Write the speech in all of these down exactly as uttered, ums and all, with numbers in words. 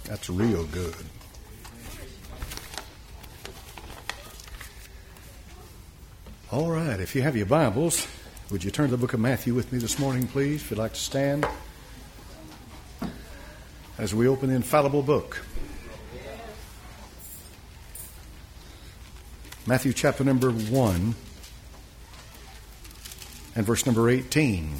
That's real good. All right, if you have your Bibles, would you turn to the book of Matthew with me this morning, please, if you'd like to stand, as we open the infallible book. Matthew chapter number one and verse number eighteen.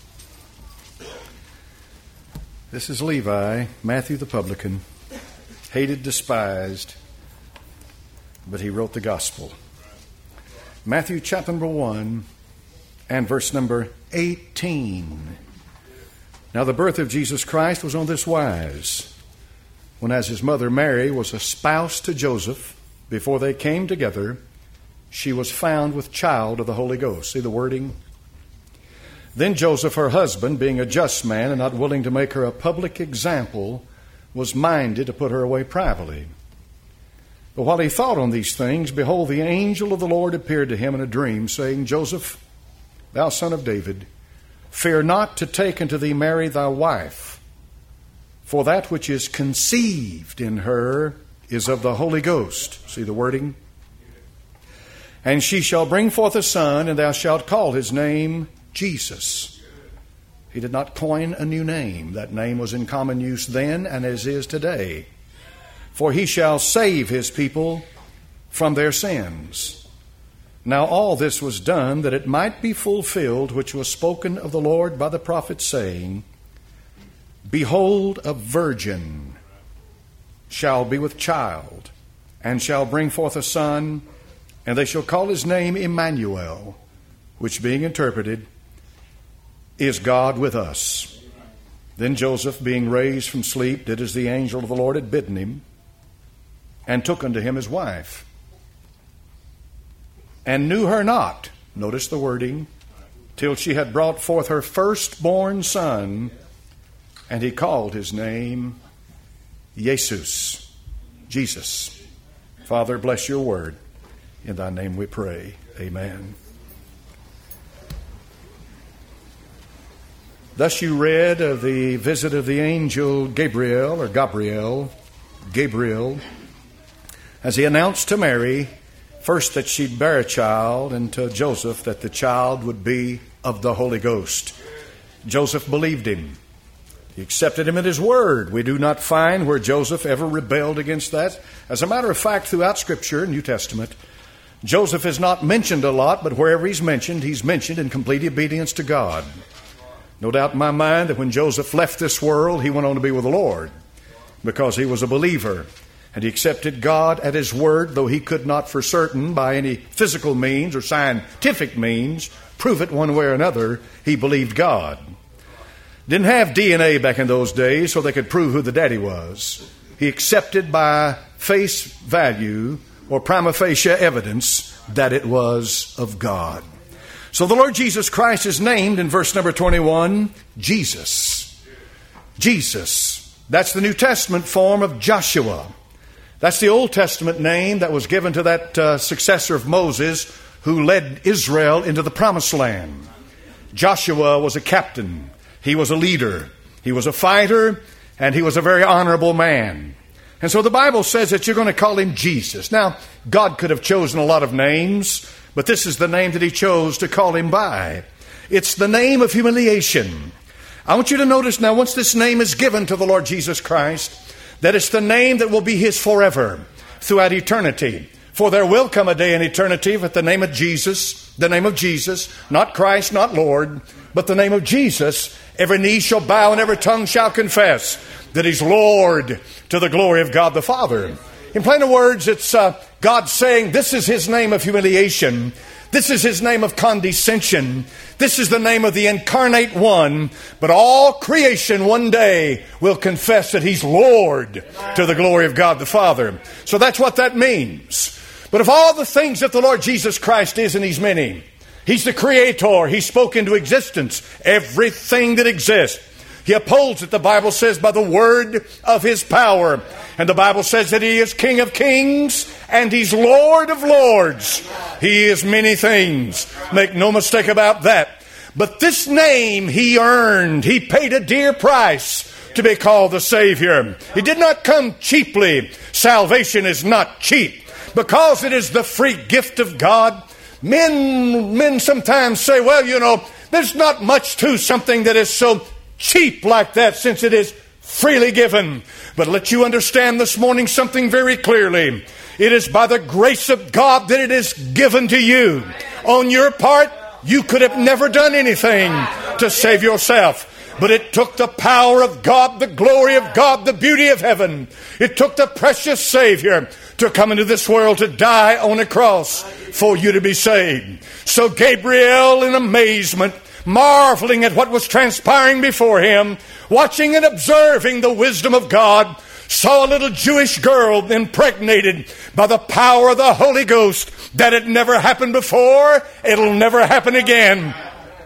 This is Levi, Matthew the publican, hated, despised, but he wrote the gospel. Matthew chapter number one and verse number eighteen. Now the birth of Jesus Christ was on this wise, when as his mother Mary was espoused to Joseph, before they came together, she was found with child of the Holy Ghost. See the wording? Then Joseph, her husband, being a just man and not willing to make her a public example, was minded to put her away privately. But while he thought on these things, behold, the angel of the Lord appeared to him in a dream, saying, Joseph, thou son of David, fear not to take unto thee Mary thy wife, for that which is conceived in her is of the Holy Ghost. See the wording? And she shall bring forth a son, and thou shalt call his name Jesus. He did not coin a new name. That name was in common use then and as is today. For he shall save his people from their sins. Now all this was done that it might be fulfilled, which was spoken of the Lord by the prophet, saying, Behold, a virgin shall be with child, and shall bring forth a son, and they shall call his name Emmanuel, which being interpreted is God with us. Then Joseph, being raised from sleep, did as the angel of the Lord had bidden him, and took unto him his wife, and knew her not, notice the wording, till she had brought forth her firstborn son, and he called his name Jesus. Jesus. Father, bless your word. In thy name we pray. Amen. Thus you read of the visit of the angel Gabriel, or Gabriel, Gabriel, as he announced to Mary, first that she'd bear a child, and to Joseph that the child would be of the Holy Ghost. Joseph believed him. He accepted him at his word. We do not find where Joseph ever rebelled against that. As a matter of fact, throughout Scripture, New Testament, Joseph is not mentioned a lot, but wherever he's mentioned, he's mentioned in complete obedience to God. No doubt in my mind that when Joseph left this world, he went on to be with the Lord because he was a believer. And he accepted God at his word, though he could not for certain, by any physical means or scientific means, prove it one way or another. He believed God. Didn't have D N A back in those days, so they could prove who the daddy was. He accepted by face value or prima facie evidence that it was of God. So the Lord Jesus Christ is named in verse number twenty-one, Jesus. Jesus. That's the New Testament form of Joshua. That's the Old Testament name that was given to that uh, successor of Moses who led Israel into the Promised Land. Joshua was a captain. He was a leader. He was a fighter, and he was a very honorable man. And so the Bible says that you're going to call him Jesus. Now, God could have chosen a lot of names, but this is the name that he chose to call him by. It's the name of humiliation. I want you to notice now, once this name is given to the Lord Jesus Christ, that it's the name that will be his forever, throughout eternity. For there will come a day in eternity with the name of Jesus, the name of Jesus, not Christ, not Lord, but the name of Jesus, every knee shall bow and every tongue shall confess that he's Lord, to the glory of God the Father. In plain words, it's uh, God saying this is his name of humiliation. This is his name of condescension. This is the name of the incarnate one. But all creation one day will confess that he's Lord, to the glory of God the Father. So that's what that means. But of all the things that the Lord Jesus Christ is, and he's many, he's the creator. He spoke into existence everything that exists. He upholds it, the Bible says, by the word of his power. And the Bible says that he is King of kings and he's Lord of lords. He is many things. Make no mistake about that. But this name he earned. He paid a dear price to be called the Savior. He did not come cheaply. Salvation is not cheap because it is the free gift of God. Men, men sometimes say, well, you know, there's not much to something that is so cheap like that since it is freely given. But let you understand this morning something very clearly. It is by the grace of God that it is given to you. On your part, you could have never done anything to save yourself. But it took the power of God, the glory of God, the beauty of heaven. It took the precious Savior to come into this world to die on a cross for you to be saved. So Gabriel, in amazement, marveling at what was transpiring before him, watching and observing the wisdom of God, saw a little Jewish girl impregnated by the power of the Holy Ghost. That had never happened before. It'll never happen again.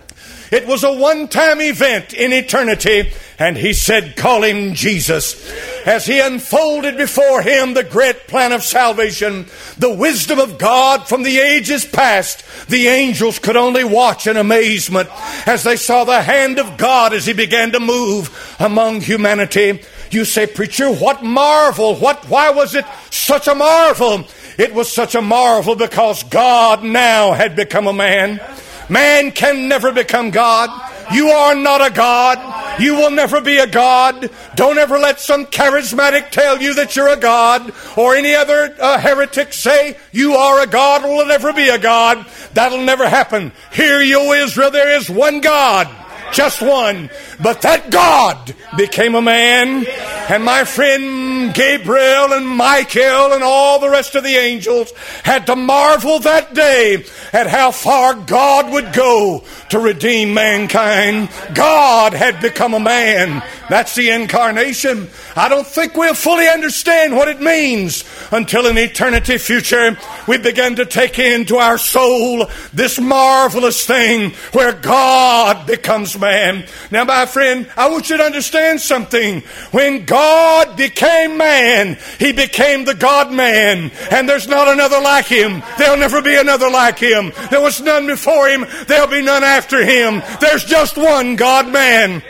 It was a one-time event in eternity. And he said, call him Jesus. As he unfolded before him the great plan of salvation, the wisdom of God from the ages past, the angels could only watch in amazement as they saw the hand of God as he began to move among humanity. You say, preacher, what marvel? What? Why was it such a marvel? It was such a marvel because God now had become a man. Man can never become God. You are not a God. You will never be a God. Don't ever let some charismatic tell you that you're a God, or any other uh, heretic say you are a God or will never be a God. That'll never happen. Hear you, Israel, there is one God. Just one. But that God became a man. And my friend Gabriel and Michael and all the rest of the angels had to marvel that day at how far God would go to redeem mankind. God had become a man. That's the incarnation. I don't think we'll fully understand what it means until in eternity future we begin to take into our soul this marvelous thing where God becomes man. Now, my friend, I want you to understand something. When God became man, He became the God-man. And there's not another like Him. There'll never be another like Him. There was none before Him. There'll be none after Him. There's just one God-man.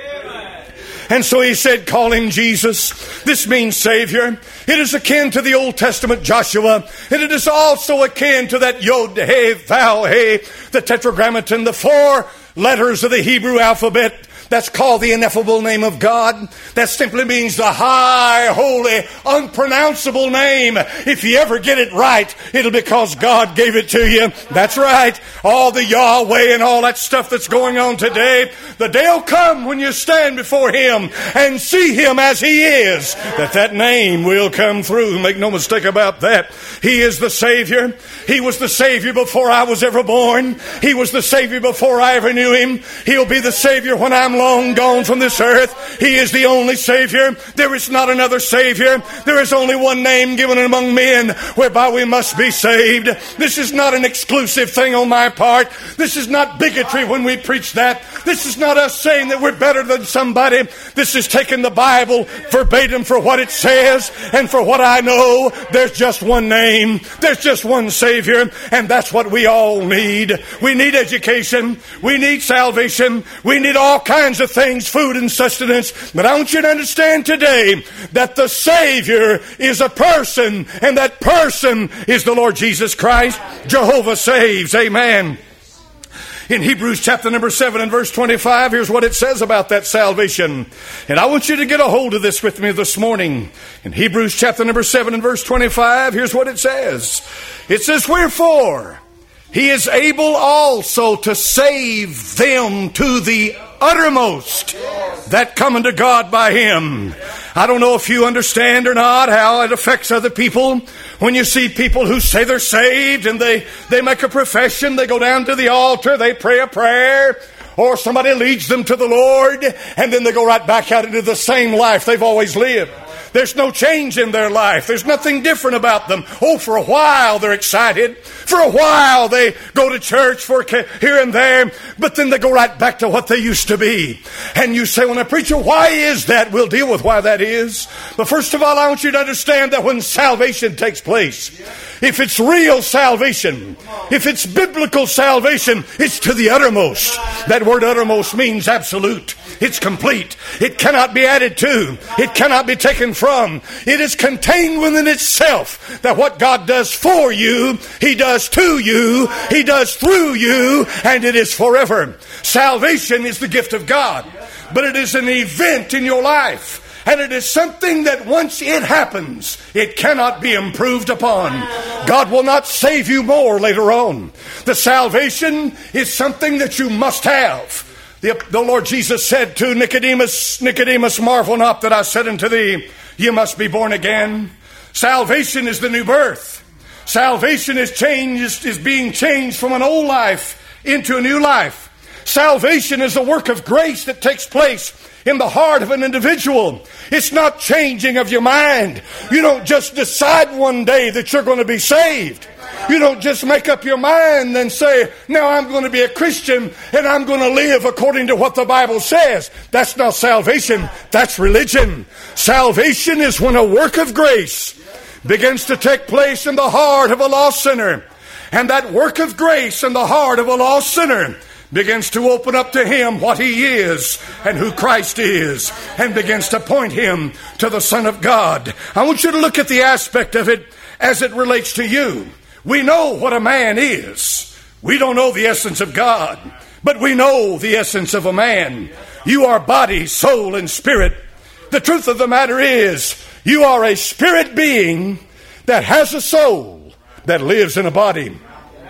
And so he said, call him Jesus. This means Savior. It is akin to the Old Testament Joshua. And it is also akin to that Yod, He, Vav, He, the Tetragrammaton, the four letters of the Hebrew alphabet. That's called the ineffable name of God. That simply means the high, holy, unpronounceable name. If you ever get it right, it'll be because God gave it to you. That's right. All the Yahweh and all that stuff that's going on today, the day will come when you stand before Him and see Him as He is, that that name will come through. Make no mistake about that. He is the Savior. He was the Savior before I was ever born. He was the Savior before I ever knew Him. He'll be the Savior when I'm long gone from this earth. He is the only Savior. There is not another Savior. There is only one name given among men whereby we must be saved. This is not an exclusive thing on my part. This is not bigotry when we preach that. This is not us saying that we're better than somebody. This is taking the Bible verbatim for what it says and for what I know. There's just one name. There's just one Savior, and that's what we all need. We need education. We need salvation. We need all kinds of things, food and sustenance. But I want you to understand today that the Savior is a person, and that person is the Lord Jesus Christ. Jehovah saves. Amen. In Hebrews chapter number seven and verse twenty-five, here's what it says about that salvation. And I want you to get a hold of this with me this morning. In Hebrews chapter number seven and verse twenty-five, here's what it says. It says, wherefore He is able also to save them to the uttermost that come unto God by Him. I don't know if you understand or not how it affects other people. When you see people who say they're saved and they, they make a profession, they go down to the altar, they pray a prayer, or somebody leads them to the Lord, and then they go right back out into the same life they've always lived. There's no change in their life. There's nothing different about them. Oh, for a while they're excited. For a while they go to church for here and there, but then they go right back to what they used to be. And you say, well, now, preacher, why is that? We'll deal with why that is. But first of all, I want you to understand that when salvation takes place, if it's real salvation, if it's biblical salvation, it's to the uttermost. That word uttermost means absolute. It's complete. It cannot be added to. It cannot be taken from. It is contained within itself that what God does for you, He does to you, He does through you, and it is forever. Salvation is the gift of God, but it is an event in your life. And it is something that once it happens, it cannot be improved upon. God will not save you more later on. The salvation is something that you must have. The, the Lord Jesus said to Nicodemus, Nicodemus, marvel not that I said unto thee, you must be born again. Salvation is the new birth. Salvation is changed, is being changed from an old life into a new life. Salvation is a work of grace that takes place in the heart of an individual. It's not changing of your mind. You don't just decide one day that you're going to be saved. You don't just make up your mind and say, now I'm going to be a Christian and I'm going to live according to what the Bible says. That's not salvation. That's religion. Salvation is when a work of grace begins to take place in the heart of a lost sinner. And that work of grace in the heart of a lost sinner begins to open up to him what he is and who Christ is, and begins to point him to the Son of God. I want you to look at the aspect of it as it relates to you. We know what a man is. We don't know the essence of God, but we know the essence of a man. You are body, soul, and spirit. The truth of the matter is, you are a spirit being that has a soul that lives in a body.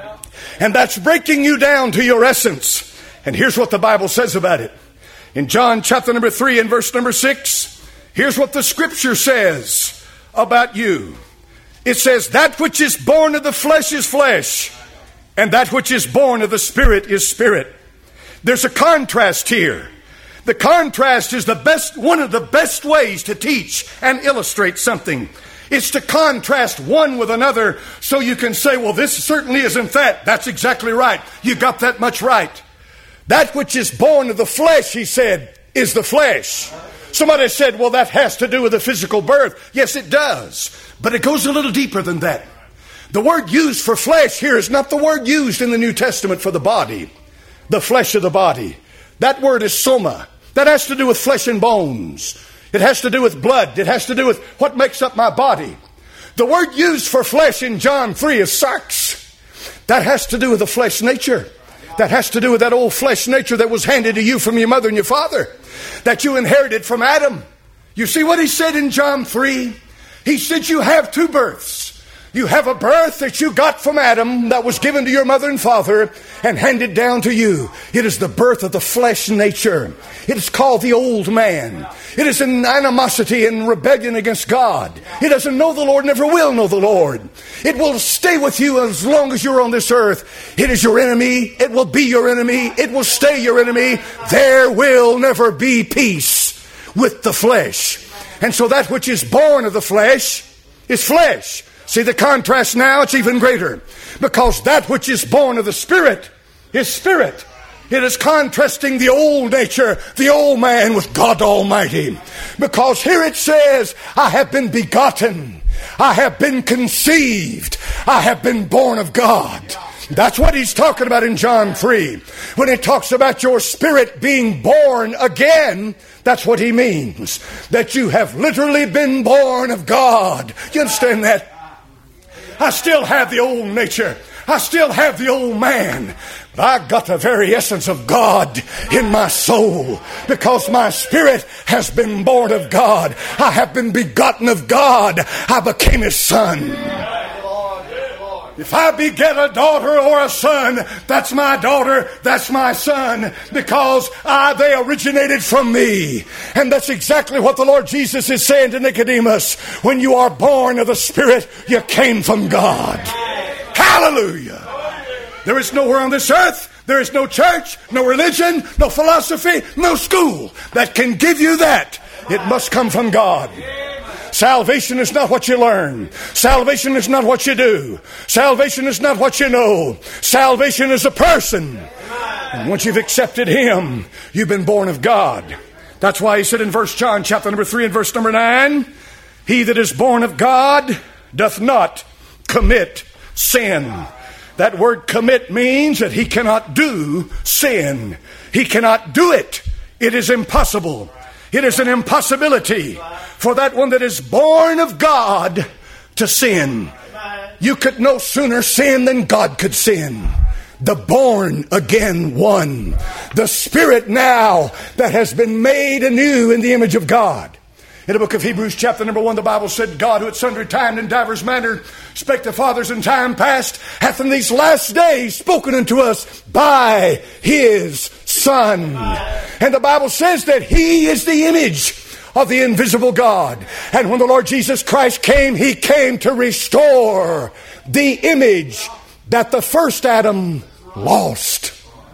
And that's breaking you down to your essence. And here's what the Bible says about it. In John chapter number three and verse number six, here's what the Scripture says about you. It says, that which is born of the flesh is flesh, and that which is born of the Spirit is spirit. There's a contrast here. The contrast is the best, one of the best ways to teach and illustrate something. It's to contrast one with another so you can say, well, this certainly isn't that. That's exactly right. You got that much right. That which is born of the flesh, he said, is the flesh. Somebody said, well, that has to do with the physical birth. Yes, it does. But it goes a little deeper than that. The word used for flesh here is not the word used in the New Testament for the body, the flesh of the body. That word is soma. That has to do with flesh and bones. It has to do with blood. It has to do with what makes up my body. The word used for flesh in John three is sarx. That has to do with the flesh nature. That has to do with that old flesh nature that was handed to you from your mother and your father, that you inherited from Adam. You see what he said in John three? He said you have two births. You have a birth that you got from Adam that was given to your mother and father and handed down to you. It is the birth of the flesh nature. It is called the old man. It is an animosity and rebellion against God. It doesn't know the Lord, never will know the Lord. It will stay with you as long as you're on this earth. It is your enemy. It will be your enemy. It will stay your enemy. There will never be peace with the flesh. And so that which is born of the flesh is flesh. See the contrast now? It's even greater. Because that which is born of the Spirit is spirit. It is contrasting the old nature, the old man, with God Almighty. Because here it says, I have been begotten. I have been conceived. I have been born of God. That's what he's talking about in John three. When he talks about your spirit being born again, that's what he means. That you have literally been born of God. You understand that? I still have the old nature. I still have the old man. But I got the very essence of God in my soul. Because my spirit has been born of God. I have been begotten of God. I became his son. If I beget a daughter or a son, that's my daughter, that's my son, because I, they originated from me. And that's exactly what the Lord Jesus is saying to Nicodemus. When you are born of the Spirit, you came from God. Hallelujah. There is nowhere on this earth, there is no church, no religion, no philosophy, no school that can give you that. It must come from God. Salvation is not what you learn. Salvation is not what you do. Salvation is not what you know. Salvation is a person. And once you've accepted Him, you've been born of God. That's why He said in First John chapter number three and verse number nine, he that is born of God doth not commit sin. That word commit means that he cannot do sin. He cannot do it. It is impossible. It is an impossibility for that one that is born of God to sin. You could no sooner sin than God could sin. The born again one. The spirit now that has been made anew in the image of God. In the book of Hebrews chapter number one, the Bible said, God who at sundry time and divers manner spake to fathers in time past, hath in these last days spoken unto us by His Son. And the Bible says that He is the image of the invisible God. And when the Lord Jesus Christ came, He came to restore the image that the first Adam lost.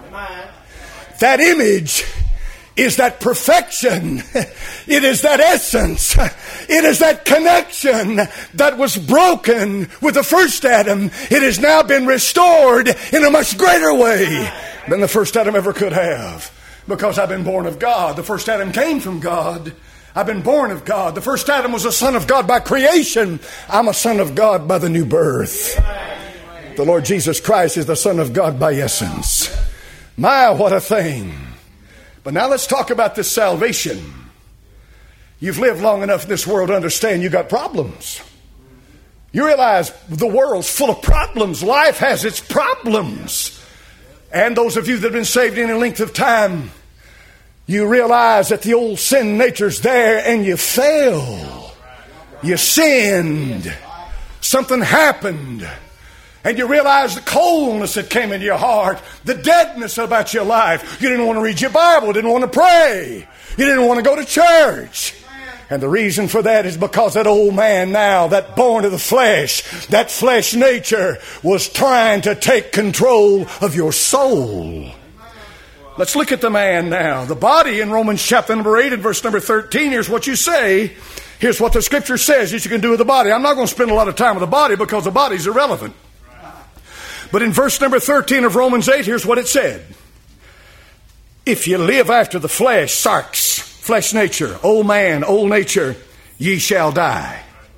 That image is that perfection. It is that essence. It is that connection that was broken with the first Adam. It has now been restored in a much greater way than the first Adam ever could have. Because I've been born of God. The first Adam came from God. I've been born of God. The first Adam was a son of God by creation. I'm a son of God by the new birth. The Lord Jesus Christ is the Son of God by essence. My, what a thing. But now let's talk about this salvation. You've lived long enough in this world to understand you got problems. You realize the world's full of problems. Life has its problems. And those of you that have been saved any length of time, you realize that the old sin nature's there and you fail. You sinned. Something happened. And you realize the coldness that came into your heart, the deadness about your life. You didn't want to read your Bible, didn't want to pray. You didn't want to go to church. And the reason for that is because that old man now, that born of the flesh, that flesh nature was trying to take control of your soul. Let's look at the man now. The body in Romans chapter number eight and verse number thirteen. Here's what you say. Here's what the scripture says that you can do with the body. I'm not going to spend a lot of time with the body because the body's irrelevant. But in verse number thirteen of Romans eight, here's what it said. If you live after the flesh, sarx, flesh nature, old man, old nature, ye shall die.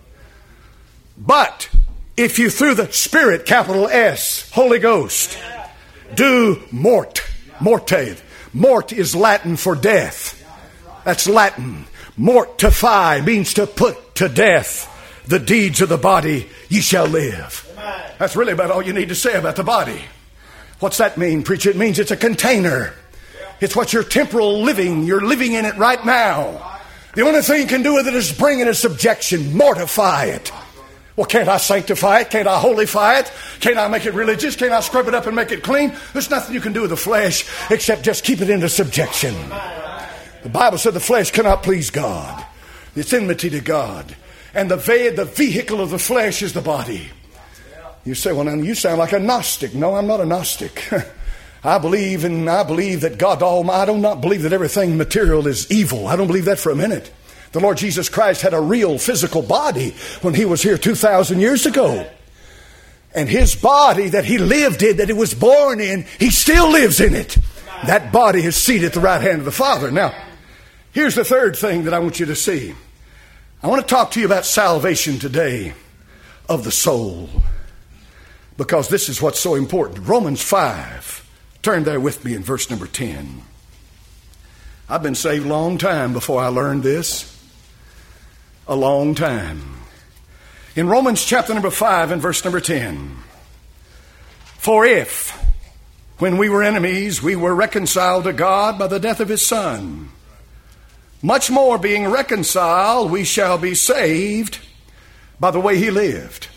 But if you through the Spirit, capital S, Holy Ghost, do mort, morte. Mort is Latin for death. That's Latin. Mortify means to put to death the deeds of the body, ye shall live. That's really about all you need to say about the body. What's that mean, preacher? It means it's a container. It's what your temporal living, you're living in it right now. The only thing you can do with it is bring it in subjection, mortify it. Well, can't I sanctify it? Can't I holify it? Can't I make it religious? Can't I scrub it up and make it clean? There's nothing you can do with the flesh except just keep it into subjection. The Bible said the flesh cannot please God. It's enmity to God. And the, ve- the vehicle of the flesh is the body. You say, well, now you sound like a Gnostic. No, I'm not a Gnostic. I believe in, I believe that God Almighty, I do not believe that everything material is evil. I don't believe that for a minute. The Lord Jesus Christ had a real physical body when He was here two thousand years ago. And His body that He lived in, that He was born in, He still lives in it. That body is seated at the right hand of the Father. Now, here's the third thing that I want you to see. I want to talk to you about salvation today of the soul. Because this is what's so important. Romans five. Turn there with me in verse number ten. I've been saved a long time before I learned this. A long time. In Romans chapter number five and verse number ten. For if, when we were enemies, we were reconciled to God by the death of His Son, much more being reconciled, we shall be saved by the way He lived.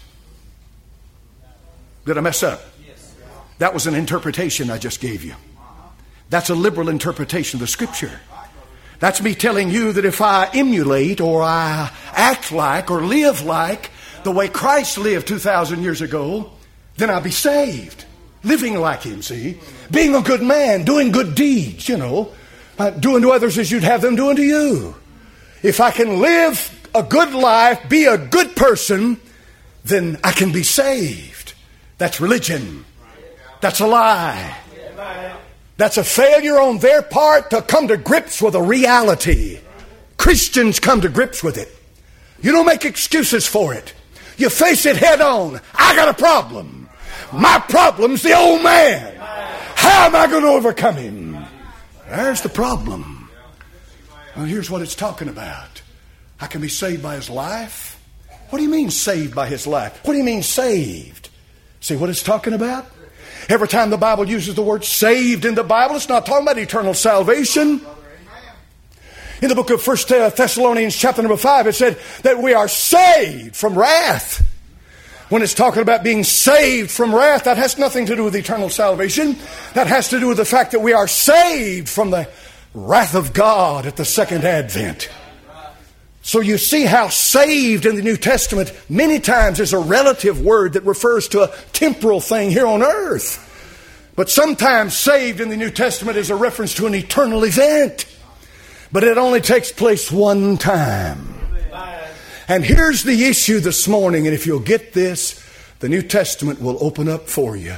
Did I mess up? That was an interpretation I just gave you. That's a liberal interpretation of the Scripture. That's me telling you that if I emulate or I act like or live like the way Christ lived two thousand years ago, then I'll be saved. Living like Him, see? Being a good man, doing good deeds, you know. Uh, doing to others as you'd have them do unto you. If I can live a good life, be a good person, then I can be saved. That's religion. That's a lie. That's a failure on their part to come to grips with a reality. Christians come to grips with it. You don't make excuses for it. You face it head on. I got a problem. My problem's the old man. How am I going to overcome him? There's the problem. Well, here's what it's talking about. I can be saved by his life. What do you mean saved by his life? What do you mean saved? See what it's talking about? Every time the Bible uses the word saved in the Bible, it's not talking about eternal salvation. In the book of First Thessalonians chapter number five, it said that we are saved from wrath. When it's talking about being saved from wrath, that has nothing to do with eternal salvation. That has to do with the fact that we are saved from the wrath of God at the second advent. So you see how saved in the New Testament many times is a relative word that refers to a temporal thing here on earth. But sometimes saved in the New Testament is a reference to an eternal event. But it only takes place one time. And here's the issue this morning, and if you'll get this, the New Testament will open up for you.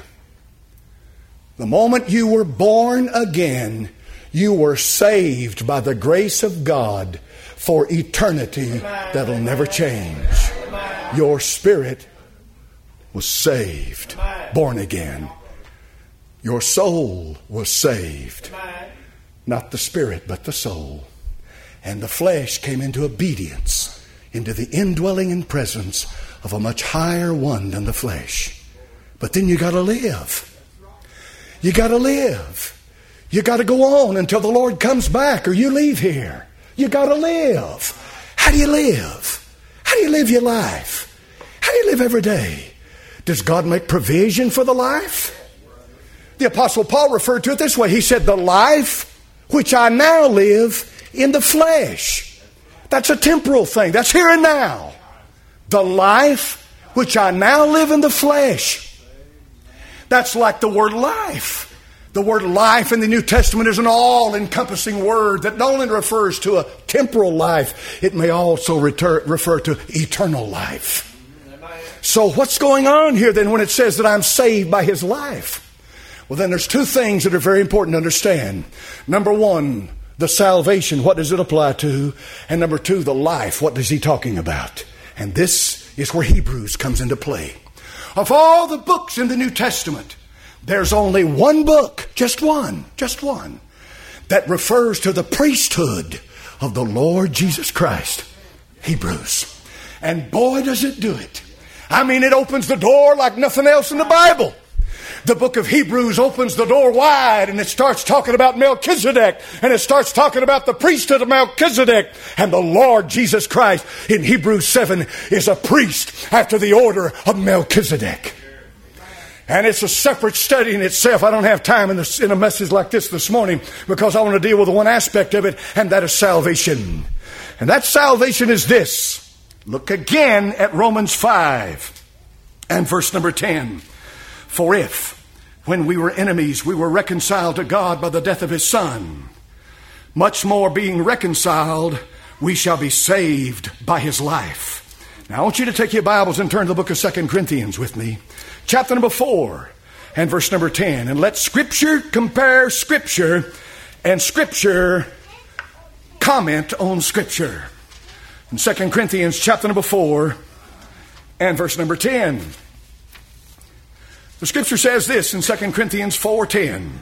The moment you were born again, you were saved by the grace of God for eternity that'll never change. Your spirit was saved, born again. Your soul was saved. Not the spirit, but the soul. And the flesh came into obedience, into the indwelling and presence of a much higher one than the flesh. But then you got to live. You got to live. You got to go on until the Lord comes back or you leave here. You got to live. How do you live? How do you live your life? How do you live every day? Does God make provision for the life? The Apostle Paul referred to it this way. He said, the life which I now live in the flesh. That's a temporal thing. That's here and now. The life which I now live in the flesh. That's like the word life. The word life in the New Testament is an all-encompassing word that not only refers to a temporal life, it may also refer, refer to eternal life. So what's going on here then when it says that I'm saved by his life? Well, then there's two things that are very important to understand. Number one, the salvation, what does it apply to? And number two, the life, what is he talking about? And this is where Hebrews comes into play. Of all the books in the New Testament, there's only one book, just one, just one, that refers to the priesthood of the Lord Jesus Christ. Hebrews. And boy, does it do it. I mean, it opens the door like nothing else in the Bible. The book of Hebrews opens the door wide and it starts talking about Melchizedek, and it starts talking about the priesthood of Melchizedek. And the Lord Jesus Christ in Hebrews seven is a priest after the order of Melchizedek. And it's a separate study in itself. I don't have time in, this, in a message like this this morning because I want to deal with one aspect of it, and that is salvation. And that salvation is this. Look again at Romans five and verse number ten. For if, when we were enemies, we were reconciled to God by the death of his Son, much more being reconciled, we shall be saved by his life. Now I want you to take your Bibles and turn to the book of Second Corinthians with me. Chapter number four and verse number ten. And let Scripture compare Scripture and Scripture comment on Scripture. In Second Corinthians chapter number four and verse number ten. The Scripture says this in Second Corinthians four ten.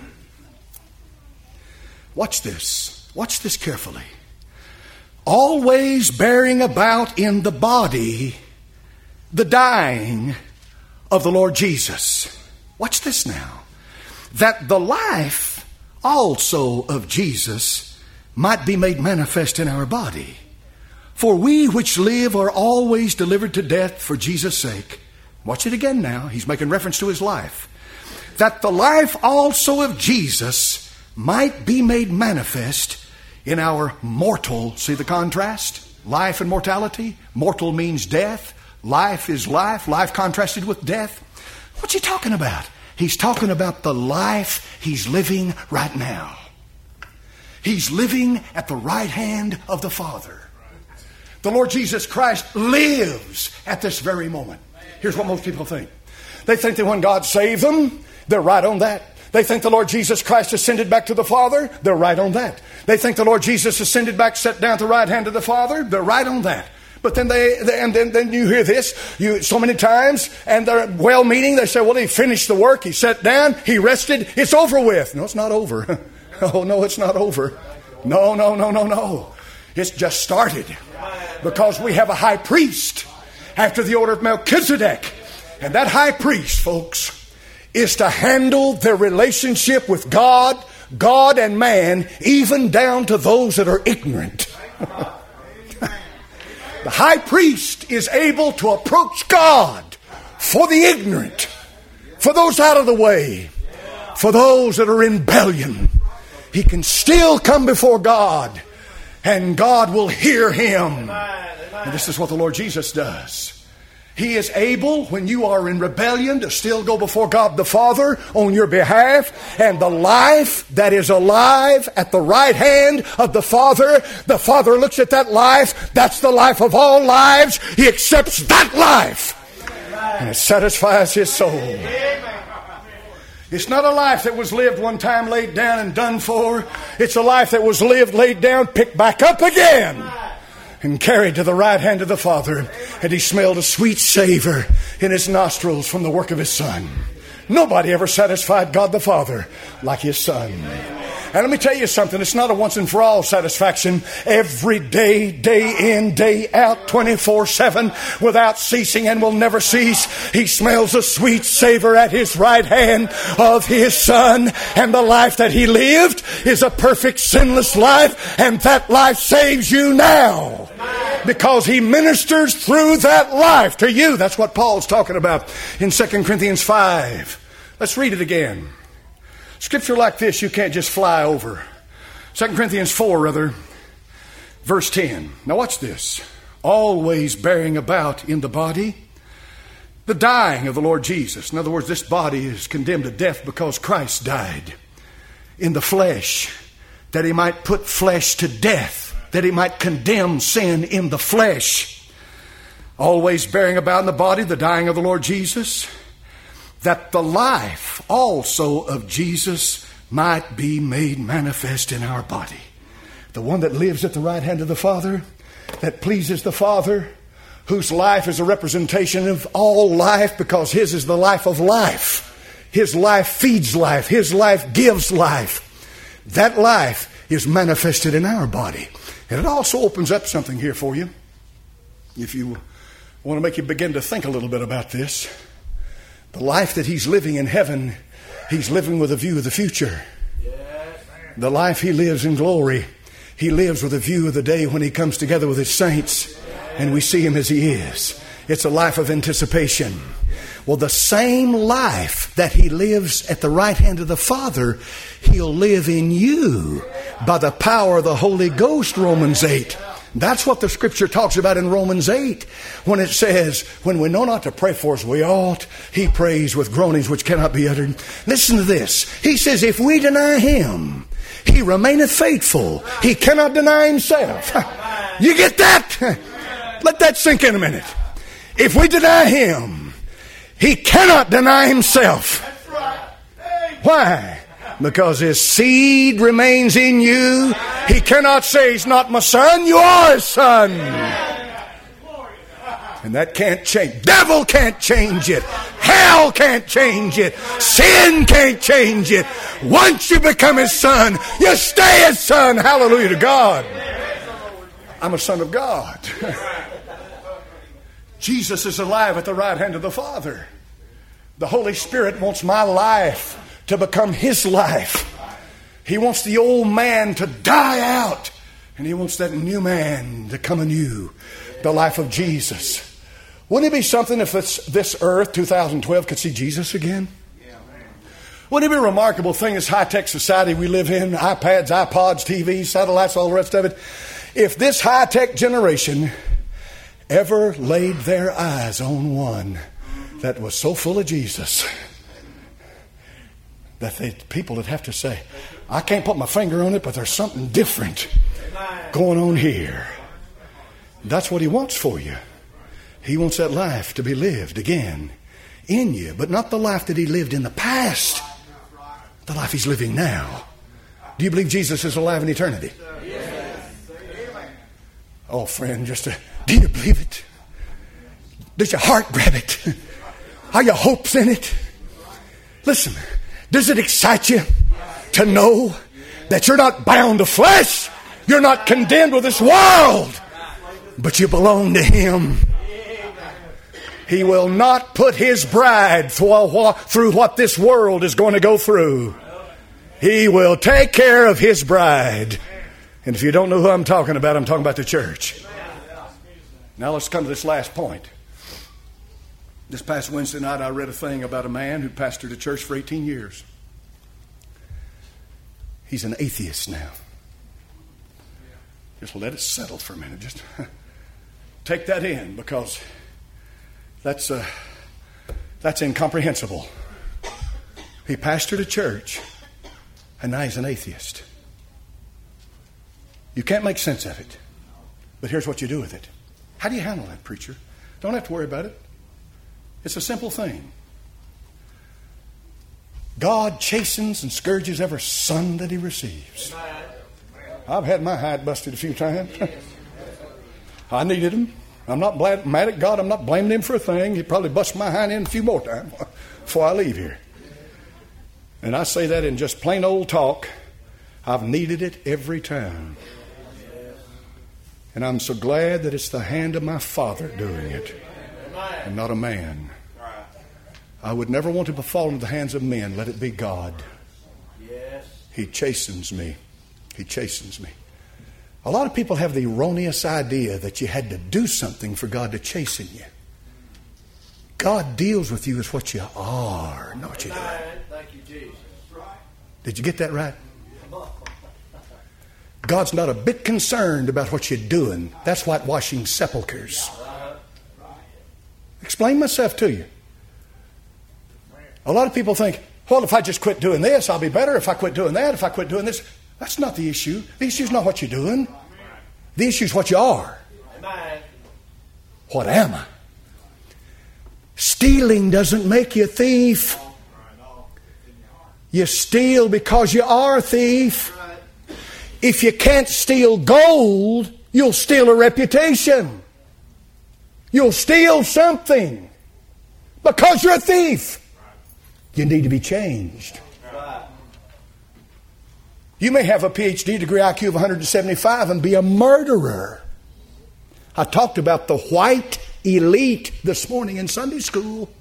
Watch this. Watch this carefully. Always bearing about in the body the dying of the Lord Jesus. Watch this now. That the life also of Jesus might be made manifest in our body. For we which live are always delivered to death for Jesus' sake. Watch it again now. He's making reference to his life. That the life also of Jesus might be made manifest in our mortal. See the contrast? Life and mortality. Mortal means death. Life is life. Life contrasted with death. What's he talking about? He's talking about the life he's living right now. He's living at the right hand of the Father. The Lord Jesus Christ lives at this very moment. Here's what most people think. They think that when God saved them, they're right on that. They think the Lord Jesus Christ ascended back to the Father. They're right on that. They think the Lord Jesus ascended back, sat down at the right hand of the Father. They're right on that. But then they, they and then, then you hear this you so many times, and they're well-meaning. They say, well, he finished the work. He sat down. He rested. It's over with. No, it's not over. Oh, no, it's not over. No, no, no, no, no. It's just started. Because we have a high priest after the order of Melchizedek. And that high priest, folks, is to handle their relationship with God, God and man, even down to those that are ignorant. The high priest is able to approach God for the ignorant, for those out of the way, for those that are in rebellion. He can still come before God, and God will hear him. And this is what the Lord Jesus does. He is able, when you are in rebellion, to still go before God the Father on your behalf. And the life that is alive at the right hand of the Father, the Father looks at that life. That's the life of all lives. He accepts that life. And it satisfies his soul. It's not a life that was lived one time, laid down and done for. It's a life that was lived, laid down, picked back up again, and carried to the right hand of the Father. And he smelled a sweet savor in his nostrils from the work of his Son. Nobody ever satisfied God the Father like his Son. And let me tell you something. It's not a once and for all satisfaction. Every day, day in, day out, twenty-four seven, without ceasing, and will never cease. He smells a sweet savor at his right hand of his Son. And the life that he lived is a perfect sinless life. And that life saves you now, because he ministers through that life to you. That's what Paul's talking about in Second Corinthians five. Let's read it again. Scripture like this you can't just fly over. Second Corinthians four, rather, verse ten. Now watch this. Always bearing about in the body the dying of the Lord Jesus. In other words, this body is condemned to death because Christ died in the flesh, that he might put flesh to death, that he might condemn sin in the flesh. Always bearing about in the body the dying of the Lord Jesus, that the life also of Jesus might be made manifest in our body. The one that lives at the right hand of the Father, that pleases the Father, whose life is a representation of all life, because his is the life of life. His life feeds life. His life gives life. That life is manifested in our body. And it also opens up something here for you. If you want to make you begin to think a little bit about this. The life that he's living in heaven, he's living with a view of the future. The life he lives in glory, he lives with a view of the day when he comes together with his saints and we see him as he is. It's a life of anticipation. Well, the same life that he lives at the right hand of the Father, he'll live in you by the power of the Holy Ghost, Romans eight. That's what the Scripture talks about in Romans eight, when it says, when we know not to pray for as we ought, he prays with groanings which cannot be uttered. Listen to this. He says, if we deny him, he remaineth faithful. He cannot deny himself. You get that? Let that sink in a minute. If we deny him, he cannot deny himself. Why? Because his seed remains in you. He cannot say, he's not my son. You are his son. And that can't change. Devil can't change it. Hell can't change it. Sin can't change it. Once you become his son, you stay his son. Hallelujah to God. I'm a son of God. Jesus is alive at the right hand of the Father. The Holy Spirit wants my life to become his life. He wants the old man to die out, and he wants that new man to come anew, the life of Jesus. Wouldn't it be something if this, this earth, two thousand twelve, could see Jesus again? Wouldn't it be a remarkable thing, this high-tech society we live in, iPads, iPods, T Vs, satellites, all the rest of it, if this high-tech generation ever laid their eyes on one that was so full of Jesus that they, people would have to say, I can't put my finger on it, but there's something different going on here. That's what He wants for you. He wants that life to be lived again in you, but not the life that He lived in the past. The life He's living now. Do you believe Jesus is alive in eternity? Oh, friend, just a, do you believe it? Does your heart grab it? Are your hopes in it? Listen, does it excite you to know that you're not bound to flesh? You're not condemned with this world, but you belong to Him. He will not put His bride through what this world is going to go through. He will take care of His bride. And if you don't know who I'm talking about, I'm talking about the church. Now let's come to this last point. This past Wednesday night, I read a thing about a man who pastored a church for eighteen years. He's an atheist now. Just let it settle for a minute. Just take that in, because that's uh, that's incomprehensible. He pastored a church, and now he's an atheist. You can't make sense of it. But here's what you do with it. How do you handle that, preacher? Don't have to worry about it. It's a simple thing. God chastens and scourges every son that He receives. I've had my hide busted a few times. I needed him. I'm not mad at God. I'm not blaming Him for a thing. He probably bust my hind end a few more times before I leave here. And I say that in just plain old talk. I've needed it every time. And I'm so glad that it's the hand of my Father doing it, and not a man. I would never want to fall into the hands of men. Let it be God. He chastens me. He chastens me. A lot of people have the erroneous idea that you had to do something for God to chasten you. God deals with you as what you are, not what you do. Thank you, Jesus. Did you get that right? God's not a bit concerned about what you're doing. That's whitewashing sepulchres. Explain myself to you. A lot of people think, well, if I just quit doing this, I'll be better. If I quit doing that, if I quit doing this. That's not the issue. The issue is not what you're doing. The issue is what you are. What am I? Stealing doesn't make you a thief. You steal because you are a thief. If you can't steal gold, you'll steal a reputation. You'll steal something because you're a thief. You need to be changed. You may have a P H D degree, I Q of one hundred seventy-five, and be a murderer. I talked about the white elite this morning in Sunday school.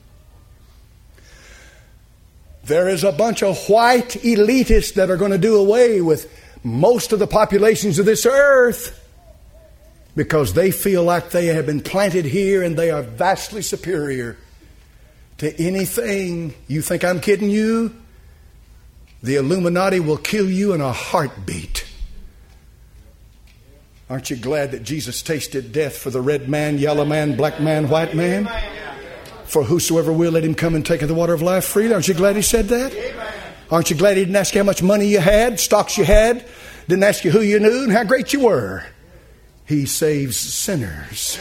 There is a bunch of white elitists that are going to do away with most of the populations of this earth because they feel like they have been planted here and they are vastly superior to anything. You think I'm kidding you? The Illuminati will kill you in a heartbeat. Aren't you glad that Jesus tasted death for the red man, yellow man, black man, white man? For whosoever will, let him come and take of the water of life freely. Aren't you glad He said that? Aren't you glad He didn't ask you how much money you had, stocks you had, didn't ask you who you knew and how great you were? He saves sinners.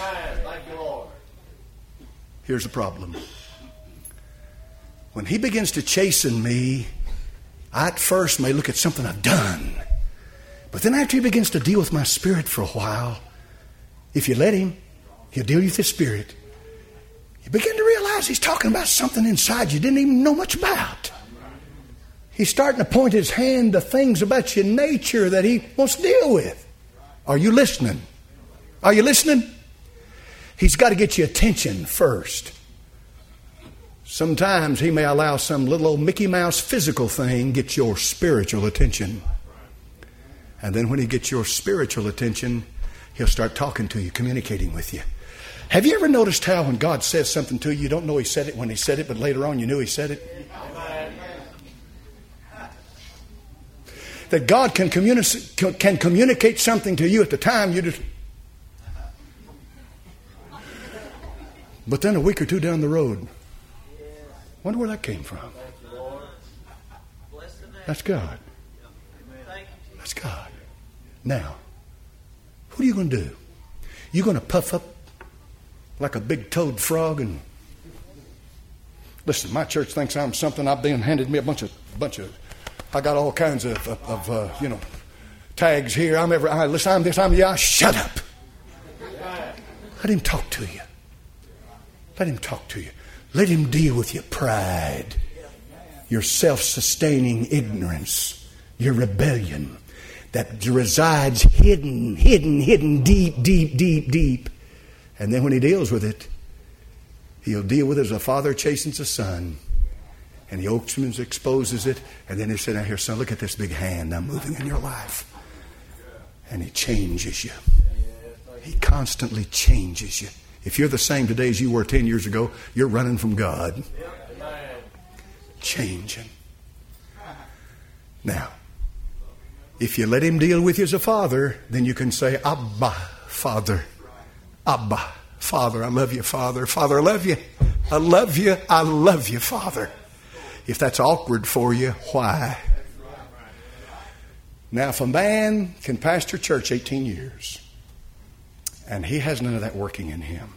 Here's the problem. When He begins to chasten me, I at first may look at something I've done. But then after He begins to deal with my spirit for a while, if you let Him, He'll deal with your spirit. You begin to realize He's talking about something inside you didn't even know much about. He's starting to point His hand to things about your nature that He wants to deal with. Are you listening? Are you listening? He's got to get your attention first. Sometimes He may allow some little old Mickey Mouse physical thing get your spiritual attention. And then when He gets your spiritual attention, He'll start talking to you, communicating with you. Have you ever noticed how when God says something to you, you don't know He said it when He said it, but later on you knew He said it? That God can, communi- can communicate something to you at the time you just... But then a week or two down the road, wonder where that came from. That's God. That's God. Now, what are you going to do? You going to puff up like a big toad frog? And listen, my church thinks I'm something. I've been handed me a bunch of bunch of. I got all kinds of of, of uh, you know tags here. I'm ever. I, listen, I'm this. I'm yeah. Shut up. Let him talk to you. Let him talk to you. Let him deal with your pride, your self-sustaining ignorance, your rebellion that resides hidden, hidden, hidden deep, deep, deep, deep. And then when he deals with it, he'll deal with it as a father chastens a son. And he opens, exposes it, and then he said, now here, son, look at this big hand I'm moving in your life. And he changes you. He constantly changes you. If you're the same today as you were ten years ago, you're running from God. Changing. Now, if you let him deal with you as a father, then you can say, Abba, Father. Abba, Father, I love you, Father. Father, I love you. I love you. I love you, Father. If that's awkward for you, why? Now, if a man can pastor church eighteen years, and he has none of that working in him,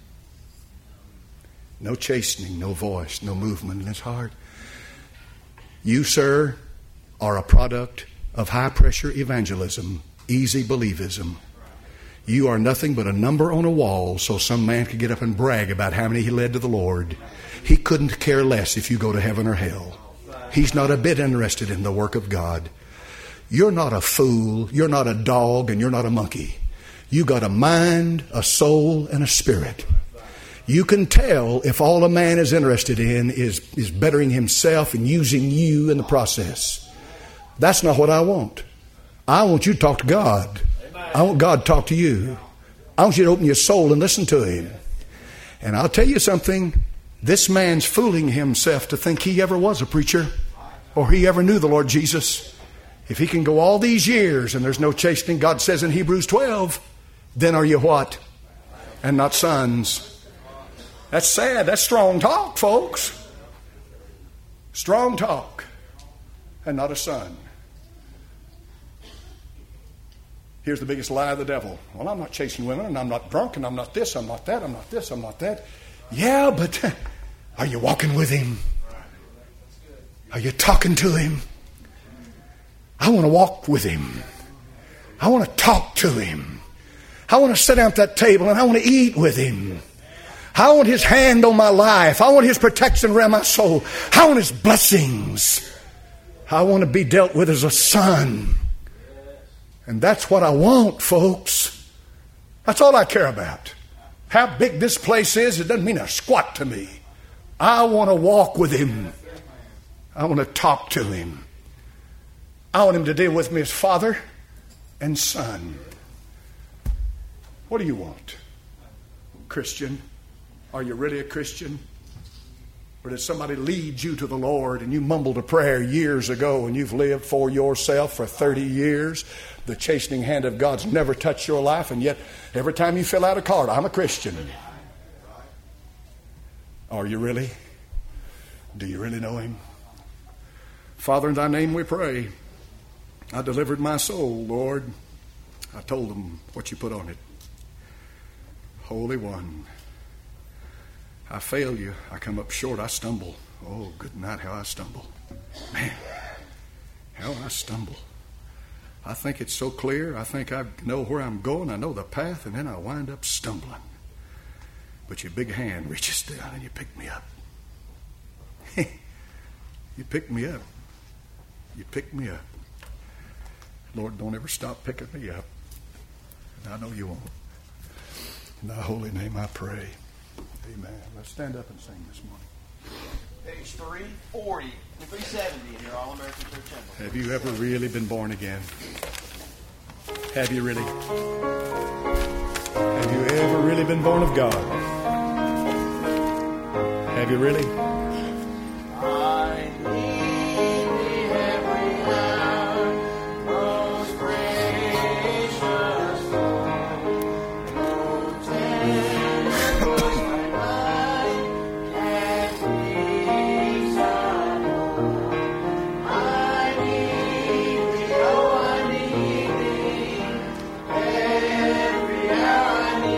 no chastening, no voice, no movement in his heart, you, sir, are a product of high-pressure evangelism, easy believism. You are nothing but a number on a wall so some man could get up and brag about how many he led to the Lord. He couldn't care less if you go to heaven or hell. He's not a bit interested in the work of God. You're not a fool, you're not a dog, and you're not a monkey. You got a mind, a soul, and a spirit. You can tell if all a man is interested in is, is bettering himself and using you in the process. That's not what I want. I want you to talk to God. I want God to talk to you. I want you to open your soul and listen to him. And I'll tell you something. This man's fooling himself to think he ever was a preacher or he ever knew the Lord Jesus. If he can go all these years and there's no chastening, God says in Hebrews twelve, then are you what? And not sons. That's sad. That's strong talk, folks. Strong talk. And not a son. Here's the biggest lie of the devil. Well, I'm not chasing women, and I'm not drunk, and I'm not this, I'm not that, I'm not this, I'm not that. Yeah, but are you walking with him? Are you talking to him? I want to walk with him. I want to talk to him. I want to sit down at that table and I want to eat with him. I want his hand on my life. I want his protection around my soul. I want his blessings. I want to be dealt with as a son. And that's what I want, folks. That's all I care about. How big this place is, it doesn't mean a squat to me. I want to walk with him. I want to talk to him. I want him to deal with me as father and son. What do you want? Christian, are you really a Christian? Or did somebody lead you to the Lord and you mumbled a prayer years ago and you've lived for yourself for thirty years? The chastening hand of God's never touched your life, and yet every time you fill out a card, I'm a Christian. Are you really? Do you really know him? Father, in thy name we pray. I delivered my soul, Lord. I told them what you put on it. Holy One, I fail you. I come up short. I stumble. Oh, good night, how I stumble. Man, how I stumble. I think it's so clear. I think I know where I'm going. I know the path, and then I wind up stumbling. But your big hand reaches down and you pick me up. You pick me up. You pick me up. Lord, don't ever stop picking me up. And I know you won't. In thy holy name I pray. Amen. Let's stand up and sing this morning. Page three forty to three seventy in your All-American Church Hymnal. Have you ever really been born again? Have you really? Have you ever really been born of God? Have you really? I need thee every hour, most gracious Lord. Oh, tender was my life, and peace unknown. I need thee, oh, I need thee, every hour I need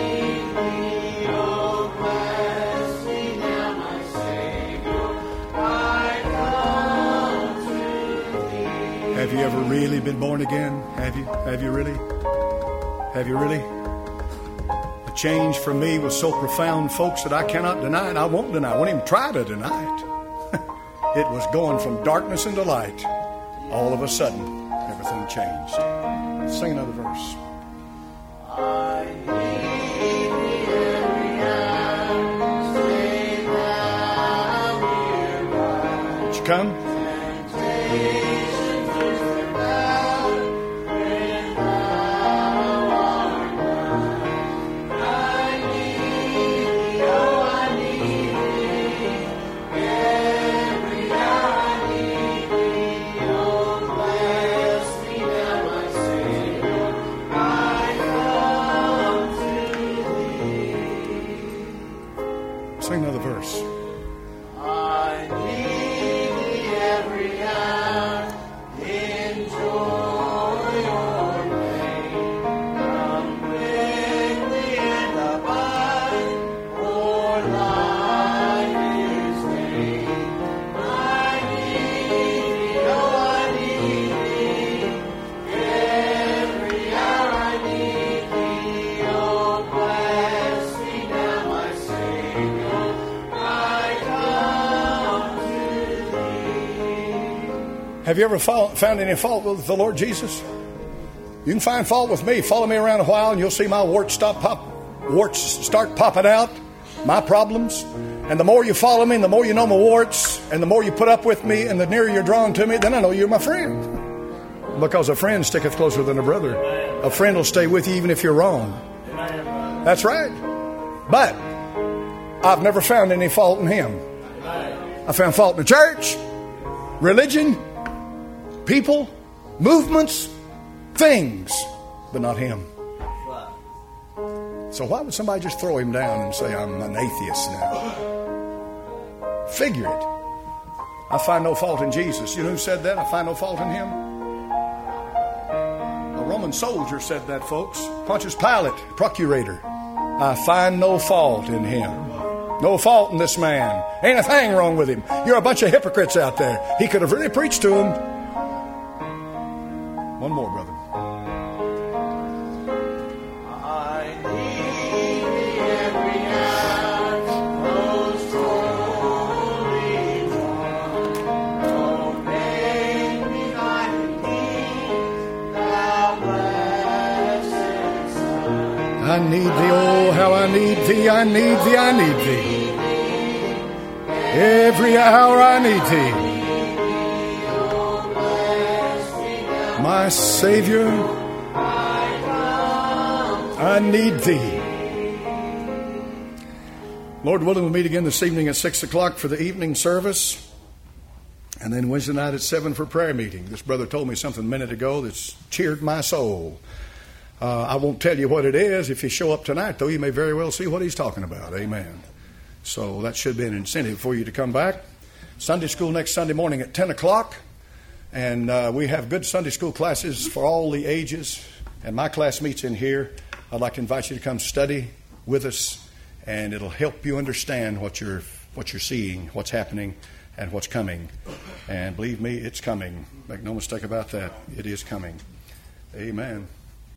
Have you ever really been born again? Have you? Have you really? Have you really? The change for me was so profound, folks, that I cannot deny it. I won't deny it. I won't even try to deny it. It was going from darkness into light. All of a sudden, everything changed. Sing another verse. I need thee every hour, stay thou nearby. Would you come? Temptations is their bound, when thou art mine. I need thee, oh, I need thee. Every hour I need thee. Oh, bless me now, my Savior. I come to thee. Sing another verse. I need thee every hour, enjoy your name. Come quickly and abide, for life is vain. I need thee, oh, I need thee. Every hour I need thee. Oh, bless me now, my Savior. I come to thee. Have you ever fo- found any fault with the Lord Jesus? You can find fault with me. Follow me around a while and you'll see my warts stop pop, warts start popping out, my problems. And the more you follow me and the more you know my warts and the more you put up with me and the nearer you're drawn to me, then I know you're my friend. Because a friend sticketh closer than a brother. A friend will stay with you even if you're wrong. That's right. But I've never found any fault in him. I found fault in the church, religion, people, movements, things, but not him. So why would somebody just throw him down and say, I'm an atheist now? Figure it. I find no fault in Jesus. You know who said that? I find no fault in him. A Roman soldier said that, folks. Pontius Pilate, procurator. I find no fault in him. No fault in this man. Ain't a thing wrong with him. You're a bunch of hypocrites out there. He could have really preached to him. One more, brother. I need thee every hour, most holy one. Oh, make me thy redeemed, thou blessed Son. I need thee, oh, how I need thee, I need thee, I need thee. Every hour I need thee. My Savior, I need thee. Lord willing, we'll meet again this evening at six o'clock for the evening service. And then Wednesday night at seven for prayer meeting. This brother told me something a minute ago that's cheered my soul. Uh, I won't tell you what it is. If you show up tonight, though, you may very well see what he's talking about. Amen. So that should be an incentive for you to come back. Sunday school next Sunday morning at ten o'clock. And uh, we have good Sunday school classes for all the ages. And my class meets in here. I'd like to invite you to come study with us. And it'll help you understand what you're, what you're seeing, what's happening, and what's coming. And believe me, it's coming. Make no mistake about that. It is coming. Amen.